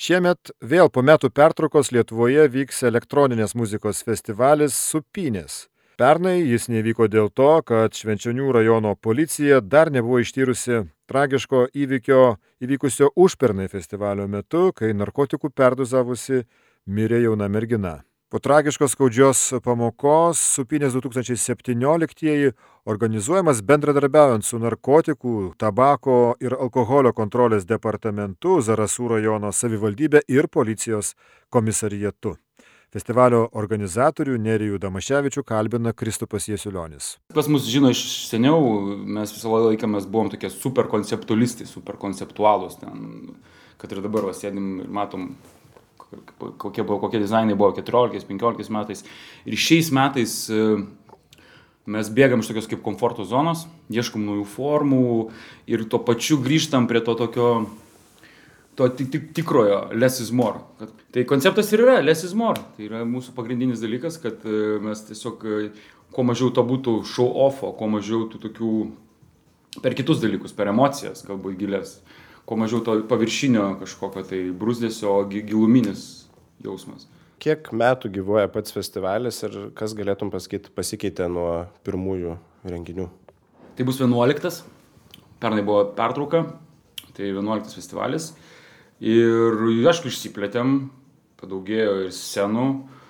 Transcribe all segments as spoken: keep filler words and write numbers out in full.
Šiemet vėl po metų pertraukos Lietuvoje vyks elektroninės muzikos festivalis Supynės. Pernai jis nevyko dėl to, kad Švenčionių rajono policija dar nebuvo ištyrusi tragiško įvykio įvykusio užpernai festivalio metu, kai narkotikų perdozavusi mirė jauna mergina. Po tragiškos skaudžios pamokos Supynės du tūkstančiai septynioliktieji organizuojamas bendradarbiaujant su narkotikų, tabako ir alkoholio kontrolės departamentu, Zarasų rajono savivaldybe ir policijos komisariatu. Festivalio organizatorių Nerijų Damaševičių kalbina Kristupas Jasiulionis. Pas mus žino iš seniau, mes visą laiką mes buvom tokie super konceptualistai, super konceptualūs, ten, kad ir dabar va, sėdim ir matom, kokie, buvo, kokie dizainai buvo keturioliktais penkioliktais metais. Ir šiais metais mes bėgam iš tokios kaip komforto zonos, ieškom naujų formų ir tuo pačiu grįžtam prie to tokio to tik, tik, tikrojo less is more. Kad, tai konceptas ir yra less is more. Tai yra mūsų pagrindinis dalykas, kad mes tiesiog kuo mažiau to būtų show offo, kuo mažiau tų tokių per kitus dalykus, per emocijas galbūt gilės, kuo mažiau to paviršinio kažkokio tai brūzdėsio, giluminis jausmas. Kiek metų gyvuoja pats festivalis ir kas galėtum pasakyti pasikeitė nuo pirmųjų renginių? Tai bus vienuoliktas, pernai buvo pertrauka, tai vienuoliktas festivalis. Ir aišku išsiplėtėm, padaugėjo ir scenų.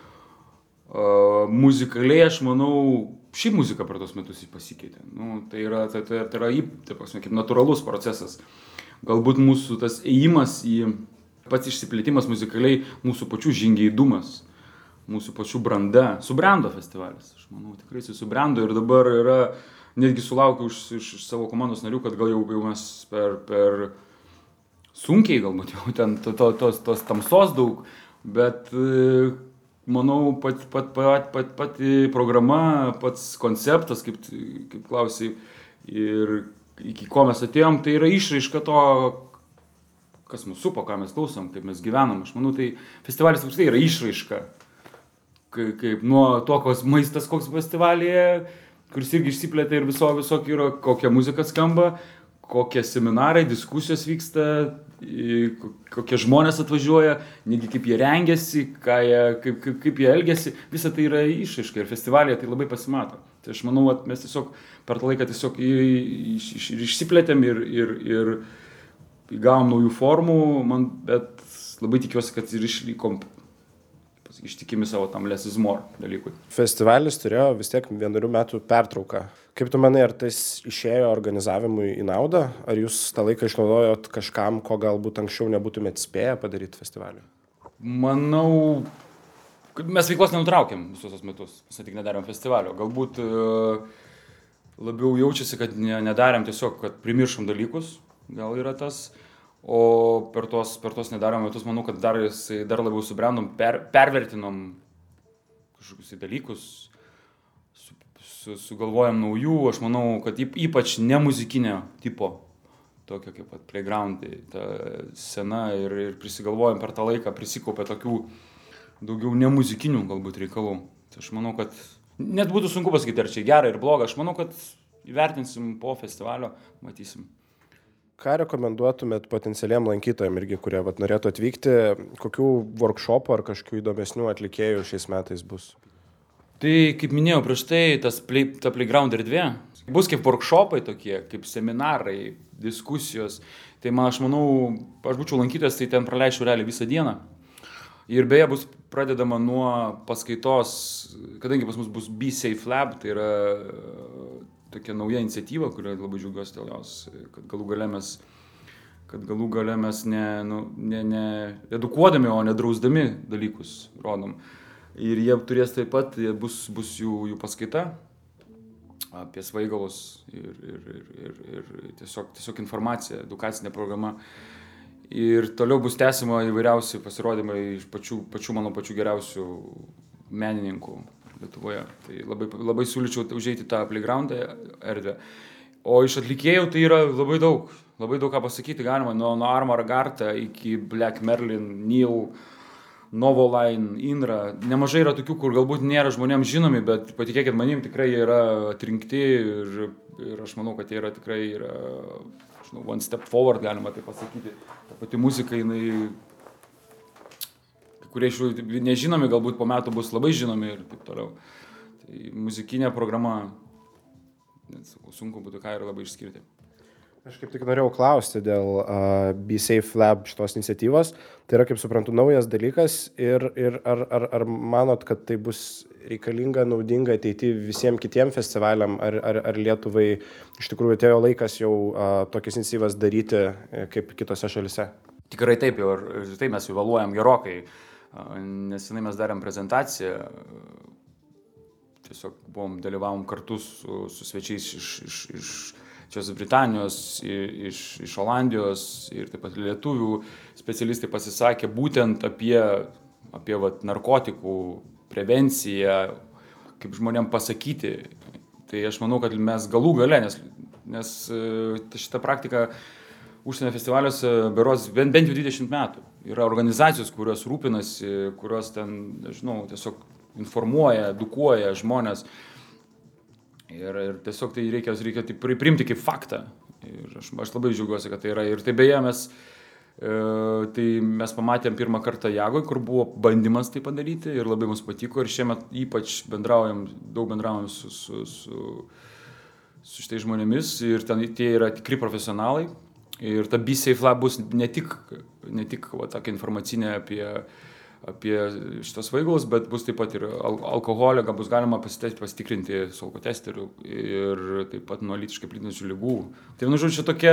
Uh, muzikaliai aš manau, ši muzika per tos metus pasikeitė. Nu, tai yra, tai, tai, tai yra tai, pasme, kaip natūralus procesas. Galbūt mūsų tas ėjimas į pats išsiplėtimas muzikaliai, mūsų pačių žingeidumas, mūsų pačių branda, subrendo festivalis. Aš manau, tikrai jis subrendo ir dabar yra, netgi sulaukiu iš, iš, iš savo komandos narių, kad gal jau, jau mes per, per sunkiai galbūt jau ten to, to, tos, tos tamsos daug, bet manau, pat, pat, pat, pat, pati programa, pats konceptas, kaip, kaip klausai, ir iki ko mes atėjom, tai yra išraiška to, kas mus supo, ką mes klausom, kaip mes gyvenam. Aš manau, tai festivalis apskritai yra išraiška, kaip, kaip nuo to, koks maistas, koks festivalyje, kuris irgi išsiplėtė ir viso, visokį yra, kokia muzika skamba, kokie seminarai, diskusijos vyksta, kokie žmonės atvažiuoja, negi kaip jie rengiasi, ką jie, kaip, kaip, kaip jie elgiasi, visa tai yra išraiška ir festivalyje tai labai pasimato. Tai aš manau, at, mes tiesiog per tą laiką tiesiog iš, iš, išsiplėtėm ir, ir, ir įgavom naujų formų, man, bet labai tikiuosi, kad ir išlikom ištikimi savo tam less is more dalykui. Festivalis turėjo vis tiek vienerių metų pertrauką. Kaip tu manai, ar tai išėjo organizavimui į naudą, ar jūs tą laiką išnaudojot kažkam, ko galbūt anksčiau nebūtumėt spėję padaryti festivalį? Manau, mes veiklos nenutraukėm visus tos metus, mes tik nedarėm festivalio. Galbūt labiau jaučiasi, kad nedarėm tiesiog, kad primiršom dalykus, gal yra tas. O per tos, per tos nedarėm metus, manau, kad dar, dar labiau subrendom, per, pervertinom kažkokius dalykus, su, su, sugalvojom naujų, aš manau, kad ypač nemuzikinio tipo, tokio kaip pat playground, ta scena ir, ir prisigalvojom per tą laiką, prisikaupė tokių daugiau nemuzikinių galbūt reikalų. Tai aš manau, kad net būtų sunku pasakyti, ar čia gera ir bloga, aš manau, kad įvertinsim po festivalio, matysim. Ką rekomenduotumėt potencialiem lankytojam irgi, kurie vat, norėtų atvykti, kokių workshopų ar kažkokių įdomesnių atlikėjų šiais metais bus? Tai, kaip minėjau prieš tai, tas play, ta playground erdvė bus kaip workshopai tokie, kaip seminarai, diskusijos. Tai man, aš manau, aš būčiau lankytojas, tai ten praleisčiau realiai visą dieną. Ir beje bus pradedama nuo paskaitos, kadangi pas mus bus Be Safe Lab, tai yra tokia nauja iniciatyva, kurią labai džiaugiuosi dėl jos, kad galų gale mes, kad galų gale mes ne, nu, ne, ne edukuodami, o ne drausdami dalykus rodom. Ir jie turės taip pat, bus, bus jų, jų paskaita apie svaigalus ir, ir, ir, ir, ir tiesiog, tiesiog informacija, edukacinė programa. Ir toliau bus tęsima įvairiausi pasirodymai iš pačių, pačių mano pačių geriausių menininkų Lietuvoje. Tai labai, labai siūlyčiau užeiti tą playground erdvę. O iš atlikėjų tai yra labai daug, labai daug ką pasakyti galima, nuo, nuo Armor Garta iki Black Merlin, Neil, Novoline, Inra. Nemažai yra tokių, kur galbūt nėra žmonėms žinomi, bet patikėkit manim, tikrai jie yra atrinkti ir, ir aš manau, kad jie yra tikrai yra, žinau, one step forward, galima tai pasakyti. Ta pati muzika, jinai kurie iš jų nežinomi, galbūt po metų bus labai žinomi ir taip toliau. Tai muzikinė programa, net sunku būtų ką ir labai išskirti. Aš kaip tik norėjau klausti dėl uh, Be Safe Lab šitos iniciatyvos. Tai yra, kaip suprantu, naujas dalykas ir, ir ar, ar, ar manot, kad tai bus reikalinga, naudinga ateiti visiems kitiem festivaliam, ar, ar, ar Lietuvai iš tikrųjų atėjo laikas jau uh, tokias iniciatyvas daryti kaip kitose šalise? Tikrai taip, jau ir taip mes jau vėluojam gerokai. Nesenai mes darėm prezentaciją, tiesiog buvom, dalyvavom kartu su, su svečiais iš, iš, iš Didžiosios Britanijos, iš, iš Olandijos ir taip pat lietuvių specialistai pasisakė būtent apie, apie vat, narkotikų prevenciją, kaip žmonėm pasakyti. Tai aš manau, kad mes galų gale, nes, nes šita praktika užsienio festivaliuose berods bent, bent jau dvidešimt metų. Yra organizacijos, kurios rūpinasi, kurios ten, nežinau, tiesiog informuoja, edukuoja žmonės. Ir, ir tiesiog tai reikia, reikia tai priimti kaip faktą. Ir aš, aš labai džiaugiuosi, kad tai yra. Ir tai beje mes, e, tai mes pamatėm pirmą kartą Jagoj, kur buvo bandymas tai padaryti ir labai mums patiko. Ir šiemet ypač bendraujam, daug bendraujam su, su, su, su šitais žmonėmis. Ir ten tie yra tikri profesionalai. Ir ta Be Safe Lab bus ne tik, ne tik va, tokia informacinė apie apie šitos svaigalus, bet bus taip pat ir al alkoholio, gal bus galima pasitikrinti su alkotesteriu ir taip pat nuo lytiškai plintančių ligų. Tai vienu žodžiu, tokia,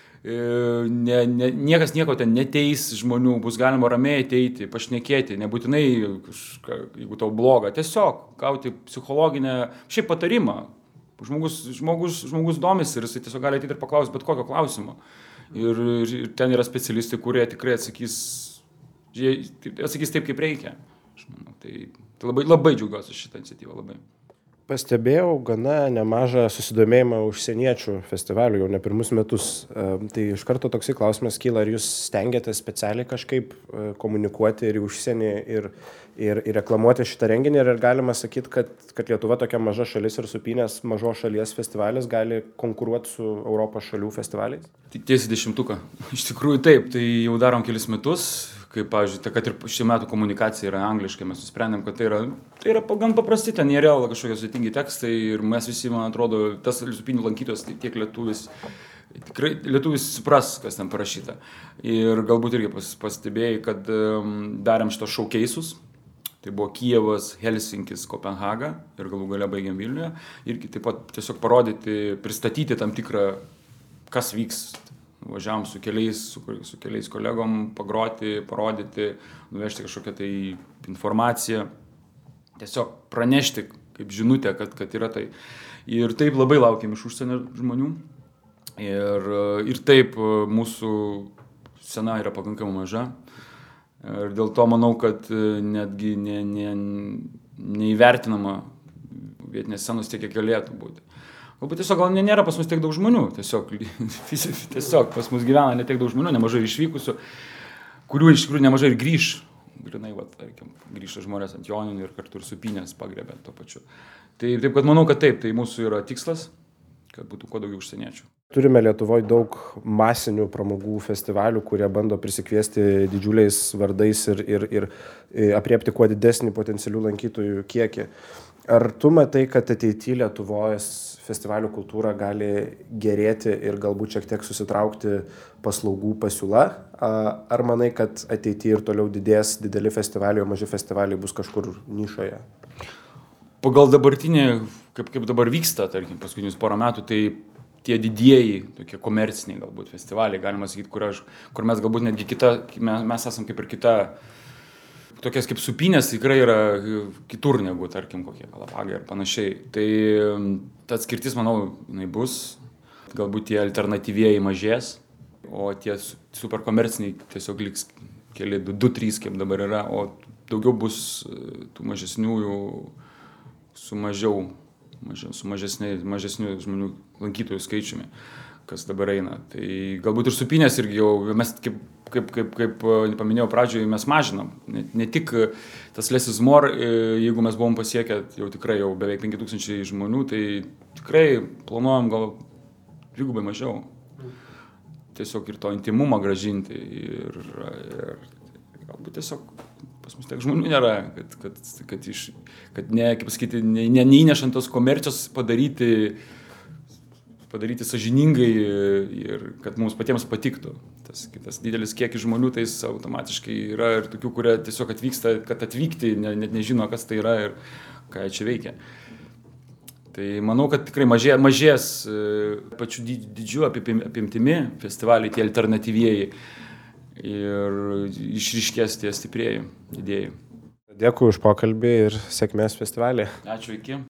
ne, ne, niekas nieko ten neteis žmonių, bus galima ramiai ateiti, pašnekėti, nebūtinai, jeigu tau bloga, tiesiog gauti psichologinę, šiaip patarimą. Žmogus, žmogus, žmogus domisi ir jisai tiesiog gali ateiti ir paklausti bet kokio klausimo. Ir, ir ten yra specialistai, kurie tikrai atsakys Jie atsakys taip, kaip reikia. Aš manau, tai, tai labai, labai džiaugiuosi šitą iniciatyvą, labai. Pastebėjau gana nemažą susidomėjimą užsieniečių festivalių jau ne pirmus metus. Tai iš karto toksai klausimas kyla, ar jūs stengiatės specialiai kažkaip komunikuoti ir į užsienį ir, ir, ir reklamuoti šitą renginį, ir galima sakyti, kad, kad Lietuva tokia maža šalis ir Supynės mažos šalies festivalis gali konkuruoti su Europos šalių festivaliais? Tiesiai dešimtuką. Iš tikrųjų taip, tai jau darom kelis metus. Kaip, pavyzdžiui, ta, kad ir šių metų komunikacija yra angliškai, mes nusprendėm, kad tai yra, tai yra gan paprasti, ten nėra kažkokie sudėtingi tekstai ir mes visi, man atrodo, tas Supynių lankytojas, tai tiek lietuvis, tikrai lietuvis supras, kas ten parašyta. Ir galbūt irgi pas, pastebėjai, kad um, darėm šitos showcase'us, tai buvo Kijevas, Helsinkis, Kopenhaga ir galų gale baigėm Vilniuje. Ir taip pat tiesiog parodyti, pristatyti tam tikrą, kas vyks. Važiavom su keliais, su, su keliais kolegom, pagroti, parodyti, nuvežti kažkokią tai informaciją, tiesiog pranešti kaip žinutę, kad, kad yra tai. Ir taip labai laukiam iš užsienio žmonių. Ir, ir taip mūsų scena yra pakankamai maža. Ir dėl to manau, kad netgi ne, ne, neįvertinama vietinės scenos tiek, kiek galėtų būti. Galbūt tiesiog gal nėra pas mus tiek daug žmonių, tiesiog, tiesiog pas mus gyvena ne tiek daug žmonių, nemažai išvykusių, kurių iš tikrųjų nemažai ir grįž. Grinai, va, tarkim, grįžta žmonės ant Joninių ir kartu ir Supynės pagrebė tuo pačiu. Tai taip, kad manau, kad taip, tai mūsų yra tikslas, kad būtų kuo daugiau užsieniečių. Turime Lietuvoje daug masinių pramogų festivalių, kurie bando prisikviesti didžiuliais vardais ir, ir, ir apriepti kuo didesnį potencialių lankytojų kiekį. Ar tu matai, kad ateityje Lietuvos festivalių kultūra gali gerėti ir galbūt šiek tiek susitraukti paslaugų pasiūla? Ar manai, kad ateityje ir toliau didės dideli festivaliai, o maži festivaliai bus kažkur nišoje? Pagal dabartinį, kaip, kaip dabar vyksta, tarkim, paskutinius porą metų, tai tie didieji, tokie komerciniai galbūt festivaliai, galima sakyti, kur, aš, kur mes galbūt netgi kita, mes, mes esam kaip ir kita, tokias kaip Supynės tikrai yra kitur negu, tarkim, kokie Galapagai ir panašiai. Tai ta atskirtis, manau, jinai bus, galbūt tie alternatyvieji mažės, o tie superkomerciniai tiesiog liks keli, du, trys, kaip dabar yra, o daugiau bus tų mažesniųjų su mažiau, mažiau su mažesniai, mažesnių žmonių lankytojų skaičiumi, kas dabar eina. Tai galbūt ir Supynės irgi jau, mes kaip, kaip, kaip, kaip paminėjau pradžioje, mes mažinam. Ne, ne tik tas less is more, jeigu mes buvom pasiekę jau tikrai jau beveik penki tūkstančiai žmonių, tai tikrai planuojam gal dvigubai mažiau. Tiesiog ir to intimumą grąžinti ir, ir galbūt tiesiog pas mus tiek žmonių nėra, kad, kad, kad, iš, kad ne, kaip pasakyti, ne, ne, neįnešant tos komercijos padaryti, padaryti sąžiningai ir kad mums patiems patiktų. Tas kitas didelis kiekis žmonių, tai automatiškai yra ir tokių, kurie tiesiog atvyksta, kad atvykti, net ne, nežino, kas tai yra ir ką jie čia veikia. Tai manau, kad tikrai mažė, mažės pačių didžių apimtimi festivaliai, tie alternatyvieji ir išryškės tie stiprieji idėjai. Dėkui už pokalbį ir sėkmės festivalį. Ačiū, iki.